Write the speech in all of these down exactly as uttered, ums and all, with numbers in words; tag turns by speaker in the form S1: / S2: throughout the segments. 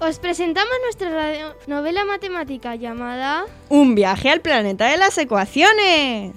S1: Os presentamos nuestra radio- novela matemática llamada
S2: Un viaje al planeta de las ecuaciones.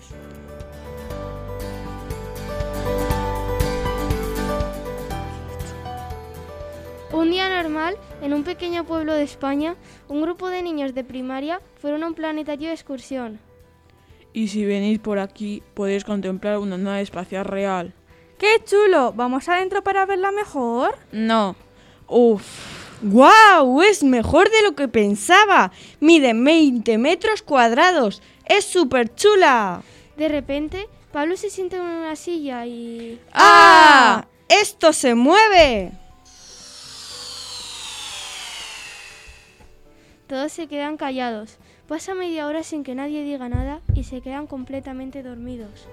S1: Un día normal, en un pequeño pueblo de España, un grupo de niños de primaria fueron a un planetario de excursión.
S3: Y si venís por aquí, podéis contemplar una nave espacial real.
S4: ¡Qué chulo! ¿Vamos adentro para verla mejor?
S3: No. Uf.
S2: ¡Guau! Es mejor de lo que pensaba. Mide veinte metros cuadrados. Es súper chula.
S1: De repente, Pablo se sienta en una silla y...
S2: ¡Ah! ¡Esto se mueve!
S1: Todos se quedan callados. Pasa media hora sin que nadie diga nada y se quedan completamente dormidos.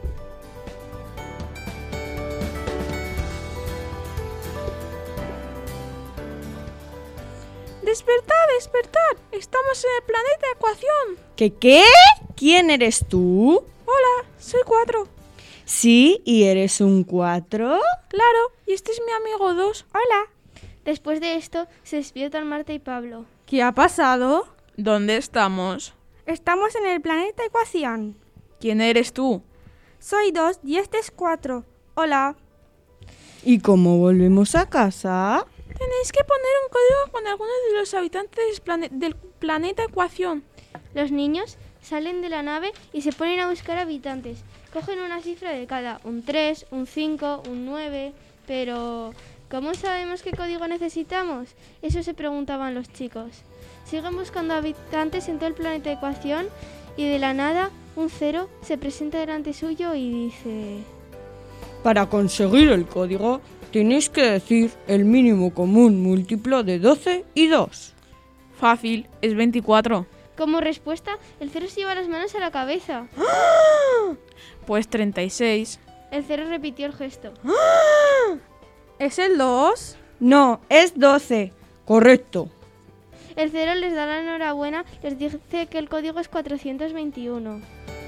S4: ¡Despertad, despertad! ¡Estamos en el planeta Ecuación!
S2: ¿Qué qué? ¿Quién eres tú?
S4: Hola, soy Cuatro.
S2: Sí, ¿y eres un cuatro?
S4: Claro, y este es mi amigo Dos. Hola.
S1: Después de esto, se despiertan Marta y Pablo.
S4: ¿Qué ha pasado?
S3: ¿Dónde estamos?
S4: Estamos en el planeta Ecuación.
S3: ¿Quién eres tú?
S4: Soy Dos y este es Cuatro. Hola.
S2: ¿Y cómo volvemos a casa?
S4: Tenéis que poner un código con algunos de los habitantes del, plane- del planeta Ecuación.
S1: Los niños salen de la nave y se ponen a buscar habitantes. Cogen una cifra de cada, un tres, un cinco, un nueve, pero ¿cómo sabemos qué código necesitamos? Eso se preguntaban los chicos. Siguen buscando habitantes en todo el planeta Ecuación y de la nada un cero se presenta delante suyo y dice...
S2: Para conseguir el código, tenéis que decir el mínimo común múltiplo de doce y dos.
S3: Fácil, es veinticuatro.
S1: Como respuesta, el cero se lleva las manos a la cabeza.
S3: Pues treinta y seis.
S1: El cero repitió el gesto.
S4: ¿Es el Dos?
S2: No, es doce. Correcto.
S1: El cero les da la enhorabuena, les dice que el código es cuatrocientos veintiuno.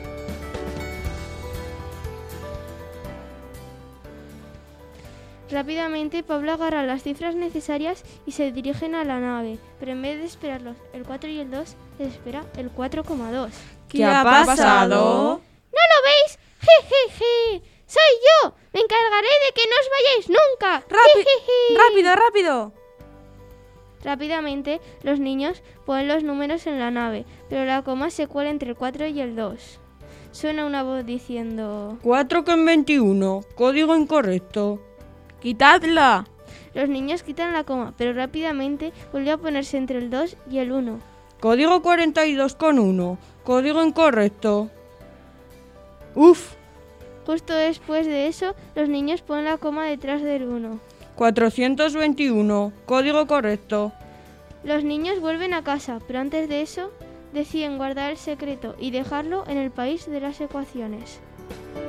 S1: Rápidamente, Pablo agarra las cifras necesarias y se dirigen a la nave, pero en vez de esperarlos el cuatro y el dos, les espera el cuatro coma dos.
S2: ¿Qué ha pasado?
S1: ¿No lo veis? ¡Jejeje! ¡Soy yo! ¡Me encargaré de que no os vayáis nunca!
S4: Rápi-
S1: ¡Jejeje!
S4: ¡Rápido, rápido!
S1: Rápidamente, los niños ponen los números en la nave, pero la coma se cuela entre el cuatro y el dos. Suena una voz diciendo...
S2: cuatro con veintiuno. Código incorrecto.
S3: ¡Quitadla!
S1: Los niños quitan la coma, pero rápidamente vuelve a ponerse entre el dos y el uno.
S2: Código cuarenta y dos con uno. Código incorrecto. Uf.
S1: Justo después de eso, los niños ponen la coma detrás del uno.
S2: cuatrocientos veintiuno. Código correcto.
S1: Los niños vuelven a casa, pero antes de eso, deciden guardar el secreto y dejarlo en el país de las ecuaciones.